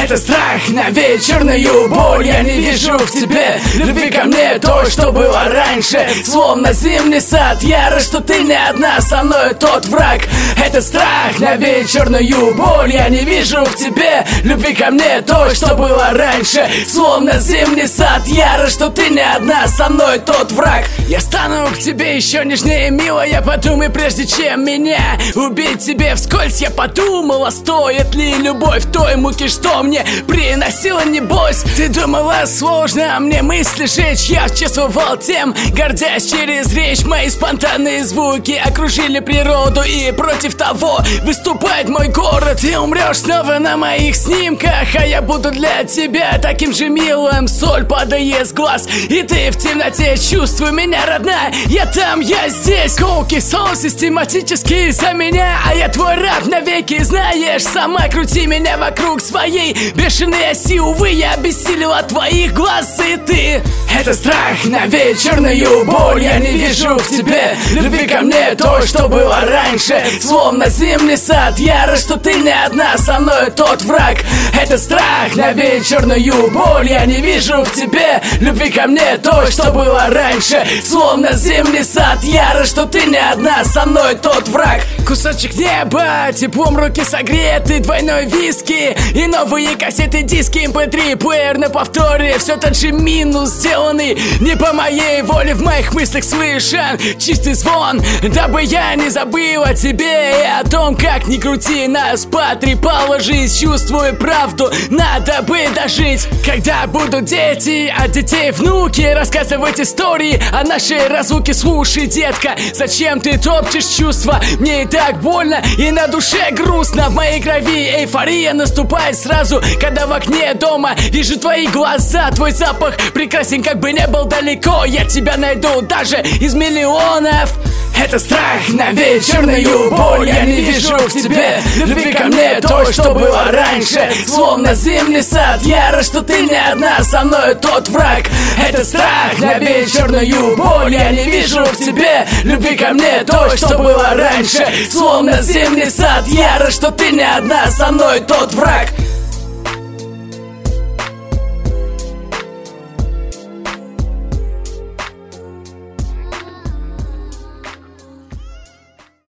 Это страх на вечерную боль. Я не вижу в тебе любви ко мне, то, что было раньше. Словно зимний сад, я рад, что ты не одна со мной, тот враг. Это страх на вечерную боль. Я не вижу в тебе любви ко мне, то, что было раньше. Словно зимний сад, я рад, что ты не одна со мной, тот враг. Я стану к тебе еще нежнее, милая. Подумай, прежде чем меня убить тебе вскользь. Я подумала, стоит ли любовь той муки, что мне приносила небось. Ты думала, сложно мне мысли жечь. Я чувствовал тем, гордясь через речь. Мои спонтанные звуки окружили природу, и против того выступает мой город. Ты умрешь снова на моих снимках, а я буду для тебя таким же милым. Соль падает с глаз, и ты в темноте. Чувствуй меня, родная, я там, я здесь. Колкий сон систематически за меня, а я твой раб навеки, знаешь. Сама крути меня вокруг своей бешеной оси. Увы, я обессилел от твоих глаз, и ты. Это страх на вечерную боль. Я не вижу в тебе любви ко мне, то, что было раньше. Словно зимний сад, я рад, что ты не одна со мной, тот враг. Это страх на вечерную боль. Я не вижу в тебе любви ко мне, то, что было раньше. Словно зимний сад, я рад, что ты не одна со мной, тот враг. Кусочек неба, теплом руки согреты, двойной виски и новые кассеты, диски, MP3, плеер на повторе. Все тот же минус, сделанный не по моей воле. В моих мыслях слышен чистый звон, дабы я не забыл о тебе и о том, как ни крути, нас потрепала жизнь. Чувствую правду, надо бы дожить. Когда будут дети, от детей внуки, рассказывать истории о нашей разлуке. Слушай, детка, зачем ты топчешь чувства? Мне и так больно, и на душе грустно. В моей крови эйфория наступает сразу, когда в окне дома вижу твои глаза. Твой запах прекрасен, как бы не был далеко. Я тебя найду даже из миллионов. Это страх на вечерную боль. Я не вижу в тебе любви ко мне, то, что было раньше. Словно зимний сад, я рад, что ты не одна со мной, тот враг. Это страх на вечерную боль. Я не вижу в тебе любви ко мне, то, что было раньше. Словно зимний сад, я рад, что ты не одна со мной, тот враг.